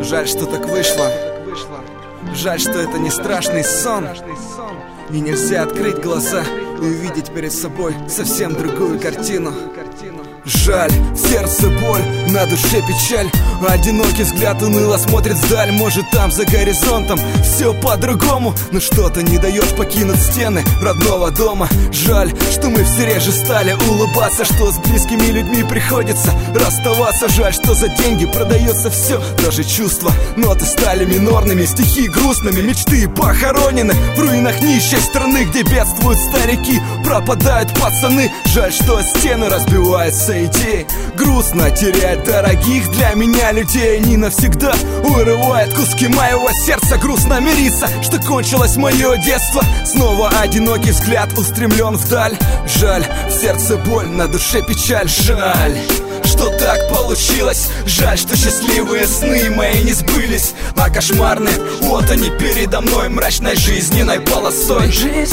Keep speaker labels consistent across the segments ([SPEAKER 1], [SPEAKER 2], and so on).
[SPEAKER 1] Жаль, что так вышло. Жаль, что это не страшный сон. И нельзя открыть глаза и увидеть перед собой совсем другую картину. Жаль, в сердце боль, на душе печаль. Одинокий взгляд уныло смотрит вдаль. Может, там за горизонтом все по-другому, но что-то не дает покинуть стены родного дома. Жаль, что мы все реже стали улыбаться, что с близкими людьми приходится расставаться. Жаль, что за деньги продается все, даже чувства. Ноты стали минорными, стихи грустными, мечты похоронены в руинах нищей страны, где бедствуют старики, пропадают пацаны. Жаль, что стены разбиваются идеи. Грустно терять дорогих для меня людей. Не навсегда урывает куски моего сердца. Грустно мириться, что кончилось мое детство. Снова одинокий взгляд устремлен вдаль. Жаль, в сердце боль, на душе печаль. Жаль, что так получилось. Жаль, что счастливые сны мои не сбылись, а кошмарные, вот они передо мной, мрачной жизненной полосой.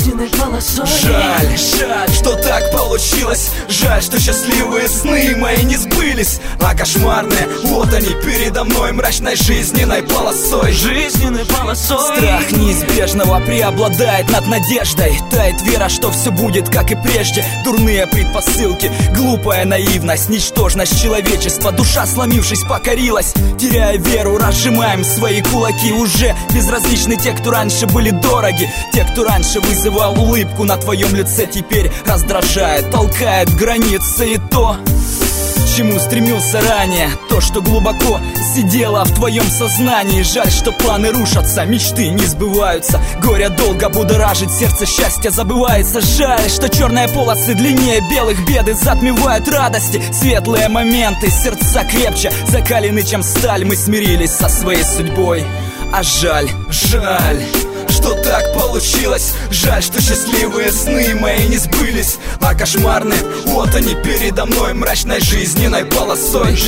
[SPEAKER 1] Жаль, что так получилось. Жаль, что счастливые сны мои не сбылись, а кошмарные, вот они передо мной, мрачной жизненной полосой. Страх неизбежного преобладает над надеждой. Тает вера, что все будет как и прежде. Дурные предпосылки, глупая наивность, ничтожность человечества. Душа, сломившись, покорилась. Теряя веру, разжимаем свои кулаки. Уже безразличны те, кто раньше были дороги. Те, кто раньше вызывал улыбку на твоем лице, теперь раздражает, толкает границы. И то, к чему стремился ранее, то, что глубоко сидело в твоем сознании. Жаль, что планы рушатся, мечты не сбываются. Горе долго будоражит, сердце счастья забывается. Жаль, что черные полосы длиннее белых, беды затмевают радости. Светлые моменты, сердца крепче закалены, чем сталь. Мы смирились со своей судьбой. А жаль, что так получилось. Жаль, что счастливые сны мои не сбылись, а кошмарные, вот они передо мной, мрачной жизненной полосой.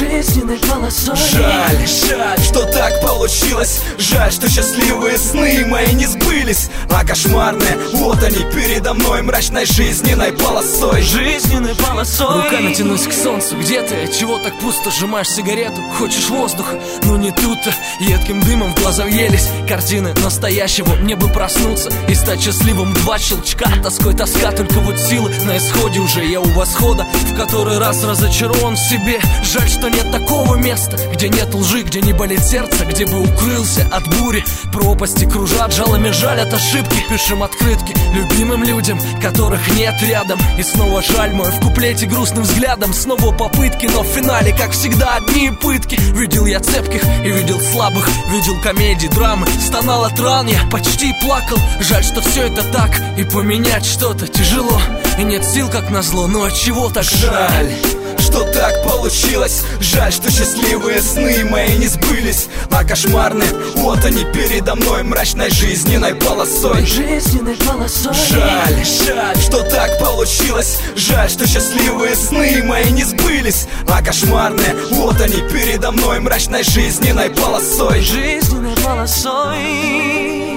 [SPEAKER 1] Жаль, что так получилось. Жаль, что счастливые сны мои не сбылись, а кошмарные, вот они передо мной, мрачной жизненной полосой.
[SPEAKER 2] Руками тянусь к солнцу, где ты? Чего так пусто? Сжимаешь сигарету, хочешь воздуха, но не тут-то. Едким дымом в глаза въелись картины настоящего. Мне бы проснуться и стать счастливым в 2 щелчка. Тоской тоска, только вот силы на исходе. Уже я у восхода, в который раз разочарован в себе. Жаль, что нет такого места, где нет лжи, где не болит сердце, где бы укрылся от бури. Пропасти кружат, жалами жалят ошибки. Пишем открытки любимым людям, которых нет рядом. И снова жаль мой в куплете грустным взглядом. Снова попытки, но в финале, как всегда, одни пытки. Видел я цепких и видел слабых, видел комедии, драмы, стонал от ран, я почти плакал. Жаль, что все это так, и поменять что-то тяжело. И нет сил, как назло, но от чего так
[SPEAKER 1] жаль, что так получилось. Жаль, что счастливые сны мои не сбылись, а кошмарные, вот они передо мной, мрачной жизненной полосой. Жаль, что так получилось. Жаль, что счастливые сны мои не сбылись, а кошмарные, вот они передо мной, мрачной жизненной полосой.